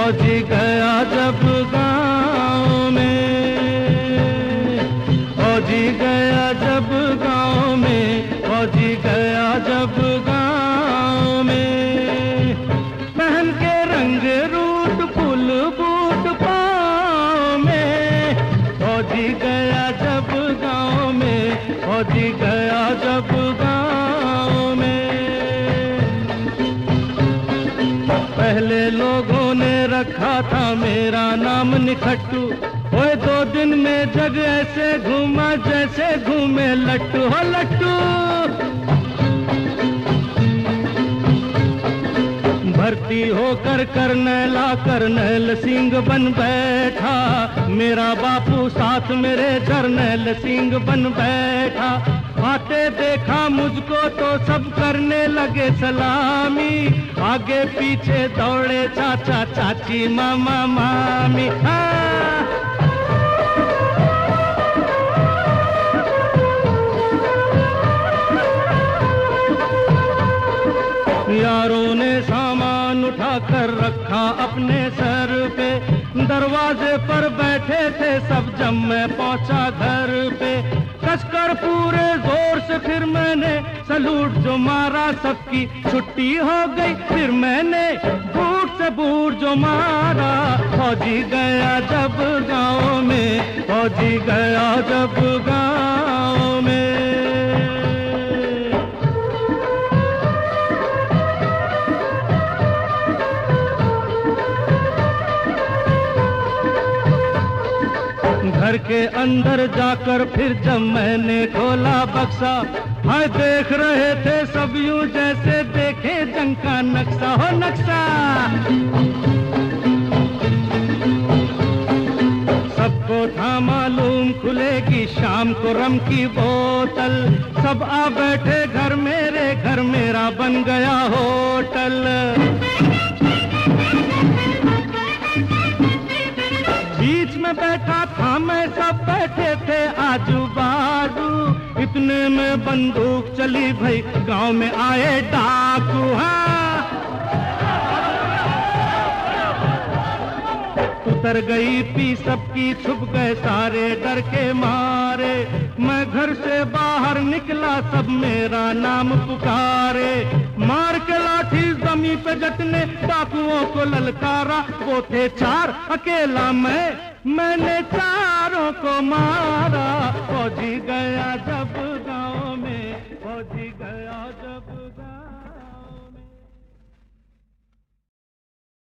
फौजी गया जब गाँव में, फौजी गया जब गाँव में, फौजी गया जब गाँव में, पहन के रंग रूट फुल बूट पाँव में, फौजी गया जब गाँव में, फौजी गया जब गाँव में। पहले लोगों ने रखा था मेरा नाम निखट्टू, ओए 2 दिन में जग ऐसे घूमा जैसे घूमे लट्टू हो लट्टू। भर्ती होकर करनैल सिंह बन बैठा, मेरा बापू साथ मेरे जर्नैल सिंह बन बैठा। आते देखा मुझको तो सब करने लगे सलामी, आगे पीछे दौड़े चाचा चाची मामा मामी। यारों ने सामान उठाकर रखा अपने सर पे, दरवाजे पर बैठे थे सब जब मैं पहुंचा घर पे। कसकर पूरे जोर से फिर मैंने सलूट जो मारा, सबकी छुट्टी हो गई फिर मैंने बूट से बूट जो मारा। फौजी गया जब गाँव में, फौजी गया जब गाँव में। घर के अंदर जाकर फिर जब मैंने खोला बक्सा, हाय देख रहे थे सब यूं जैसे देखे जंग का नक्शा हो नक्शा। सबको था मालूम खुलेगी शाम को रम की बोतल, सब आ बैठे घर मेरे, घर मेरा बन गया होटल। बीच में बैठा था मैं, सब बैठे थे आजू बाजू, इतने में बंदूक चली भाई गांव में आए डाकू। उतर गई पी सबकी, छुप गए सारे डर के मारे। मैं घर से बाहर निकला सब मेरा नाम पुकारे, मार के लाठी जमी पे जटने डाकुओं को ललकारा। वो थे 4 अकेला मैंने चारों को मारा। फौजी गया जब गाँव में, फौजी गया